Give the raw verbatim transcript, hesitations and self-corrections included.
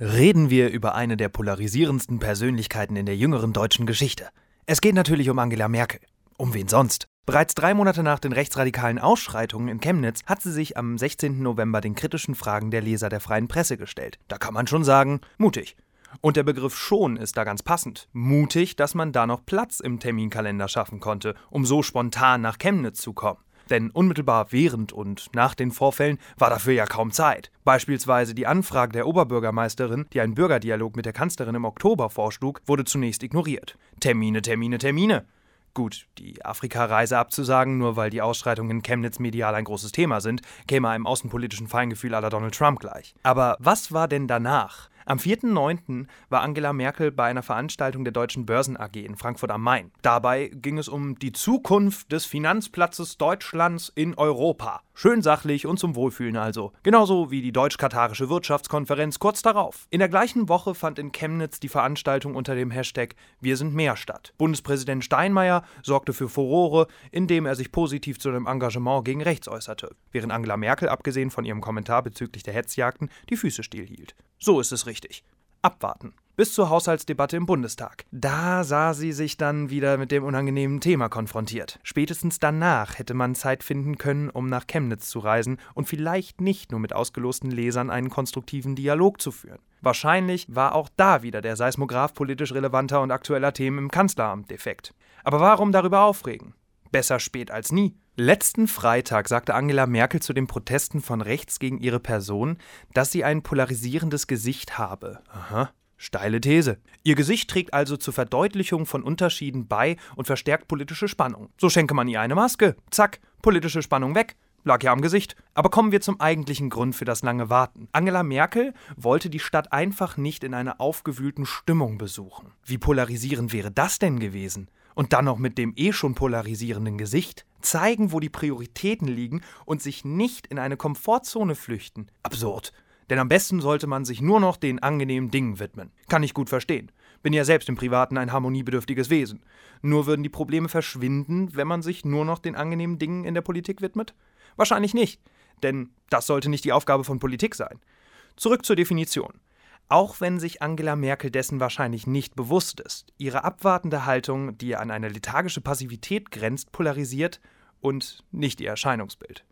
Reden wir über eine der polarisierendsten Persönlichkeiten in der jüngeren deutschen Geschichte. Es geht natürlich um Angela Merkel. Um wen sonst? Bereits drei Monate nach den rechtsradikalen Ausschreitungen in Chemnitz hat sie sich am sechzehnten November den kritischen Fragen der Leser der Freien Presse gestellt. Da kann man schon sagen, mutig. Und der Begriff schon ist da ganz passend. Mutig, dass man da noch Platz im Terminkalender schaffen konnte, um so spontan nach Chemnitz zu kommen. Denn unmittelbar während und nach den Vorfällen war dafür ja kaum Zeit. Beispielsweise die Anfrage der Oberbürgermeisterin, die einen Bürgerdialog mit der Kanzlerin im Oktober vorschlug, wurde zunächst ignoriert. Termine, Termine, Termine. Gut, die Afrika-Reise abzusagen, nur weil die Ausschreitungen in Chemnitz medial ein großes Thema sind, käme einem außenpolitischen Feingefühl à la Donald Trump gleich. Aber was war denn danach? Am vierten neunten war Angela Merkel bei einer Veranstaltung der Deutschen Börsen A G in Frankfurt am Main. Dabei ging es um die Zukunft des Finanzplatzes Deutschlands in Europa. Schön sachlich und zum Wohlfühlen also. Genauso wie die Deutsch-Katarische Wirtschaftskonferenz kurz darauf. In der gleichen Woche fand in Chemnitz die Veranstaltung unter dem Hashtag Wir sind mehr statt. Bundespräsident Steinmeier sorgte für Furore, indem er sich positiv zu dem Engagement gegen rechts äußerte, während Angela Merkel, abgesehen von ihrem Kommentar bezüglich der Hetzjagden, die Füße stillhielt. So ist es richtig. Abwarten. Bis zur Haushaltsdebatte im Bundestag. Da sah sie sich dann wieder mit dem unangenehmen Thema konfrontiert. Spätestens danach hätte man Zeit finden können, um nach Chemnitz zu reisen und vielleicht nicht nur mit ausgelosten Lesern einen konstruktiven Dialog zu führen. Wahrscheinlich war auch da wieder der Seismograph politisch relevanter und aktueller Themen im Kanzleramt defekt. Aber warum darüber aufregen? Besser spät als nie. Letzten Freitag sagte Angela Merkel zu den Protesten von rechts gegen ihre Person, dass sie ein polarisierendes Gesicht habe. Aha, steile These. Ihr Gesicht trägt also zur Verdeutlichung von Unterschieden bei und verstärkt politische Spannung. So schenke man ihr eine Maske. Zack, politische Spannung weg. Lag ja am Gesicht. Aber kommen wir zum eigentlichen Grund für das lange Warten. Angela Merkel wollte die Stadt einfach nicht in einer aufgewühlten Stimmung besuchen. Wie polarisierend wäre das denn gewesen? Und dann noch mit dem eh schon polarisierenden Gesicht. Zeigen, wo die Prioritäten liegen und sich nicht in eine Komfortzone flüchten. Absurd. Denn am besten sollte man sich nur noch den angenehmen Dingen widmen. Kann ich gut verstehen. Bin ja selbst im Privaten ein harmoniebedürftiges Wesen. Nur würden die Probleme verschwinden, wenn man sich nur noch den angenehmen Dingen in der Politik widmet? Wahrscheinlich nicht. Denn das sollte nicht die Aufgabe von Politik sein. Zurück zur Definition. Auch wenn sich Angela Merkel dessen wahrscheinlich nicht bewusst ist. Ihre abwartende Haltung, die an eine lethargische Passivität grenzt, polarisiert und nicht ihr Erscheinungsbild.